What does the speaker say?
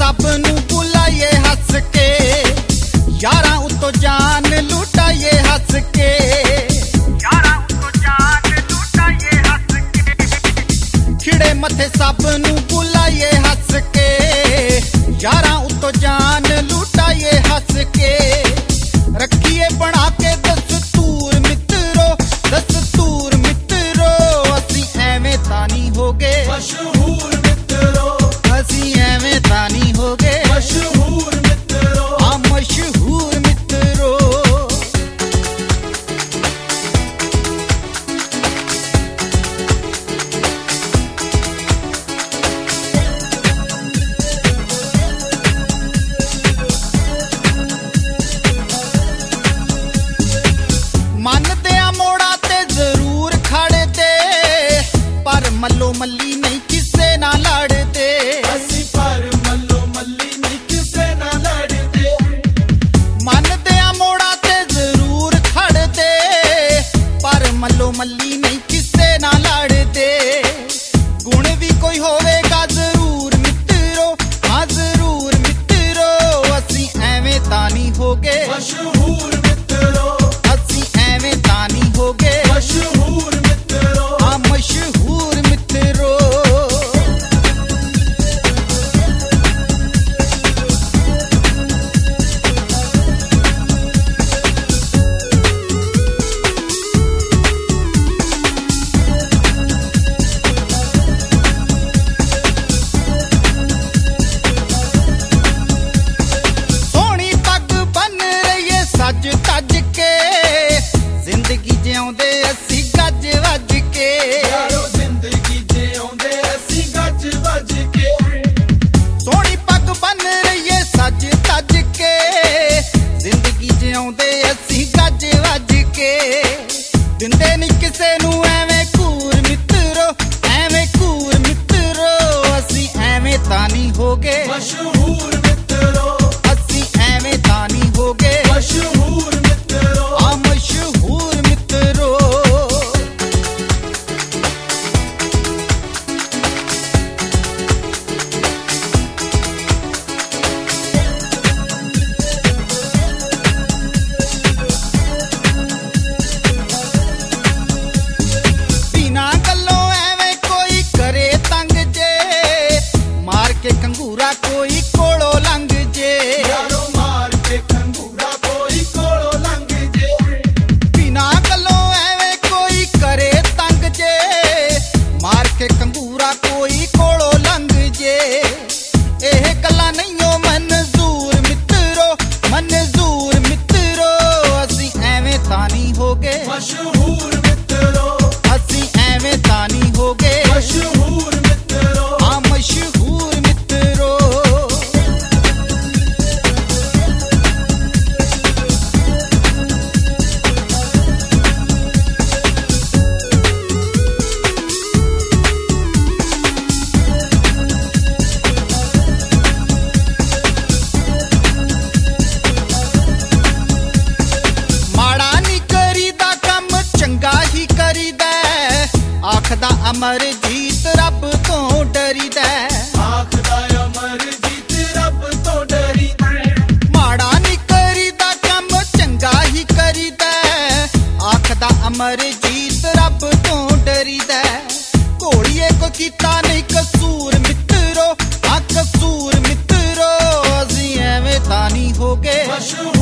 सब नू बुलाइए हस के, यारां उत्तों जान लुटाइए हस के, यारां उत्तों जान लुटाइए हस के। खिड़े मथे सब नू बुलाइए हस के, यारां उत्तों जान लुटाइए हस के। रखिए बना के दस्तूर मित्रो, दस्तूर मित्रो, असी एवें तानी हो गए मशहूर मित्रो, असी एवें तानी हो गए मशहूर मित्रो, आ मशहूर मित्रो। मनदे आ मोड़ा ते जरूर खड़दे, पर मल्लो मल्ली नहीं किसे ना लड़दे। असी पर मल्लो मल्ली नहीं किसे ना लड़दे। मनदे आ मोड़ा ते जरूर खड़दे, पर मल्लो मल्ली नहीं किसे ना लड़दे। गुण भी कोई होवेगा जरूर मित्रो, हाँ जरूर मित्रो, असी एवें तानी हो गए मशहूर मित्रो, असी एवें तानी हो गए मशहूर मित्रो, हाँ मशहूर मित्रो। सोहनी पग बन रही है सज तज के, जिंदगी जिउंदे असी गज वज के। यारो जिंदगी जिउंदे असी गज वज के। सोहनी पग बन रही है सज तज के, जिंदगी जिउंदे असी गज वज के। दिंदे नहीं किसे नू एवें कूर मित्रो, एवें कूर मित्रो, असी एवें तानी हो गए मशहूर मित्रो, असी एवें तानी हो गए मशहूर मित्रो, आ मशहूर मित्रो। बिना गल्लों एवें कोई करे तंग जे, मार के कंगूरा कोई कोड़ो लंघ जे। यारो मार के खंगूरा कोई कोड़ो लंघ जे। बिना गल्लों एवें कोई करे तंग जे, मार के कंगूरा कोई कोड़ो लंघ जे। एह गल्लां नहीं ओ मंजूर मित्रो, मंजूर मित्रो, असी एवें तानी हो गए मशहूर मित्रो, असी एवें तानी हो गए मशहूर मित्रो, आ मशहूर मित्रो। माड़ा नहीं करीदा कम चंगा ही करीदा, आखदा अमर जीत रब तो डरीदा। आखदा अमर जीत रब तो डरीदा। माड़ा नहीं करीदा कम चंगा ही करीदा, आखदा अमर जीत रब तो डरीदा। घोड़िए को कीता नहीं कसूर मित्रो, आ कसूर मित्रो, असी एवें तानी हो गए मशहूर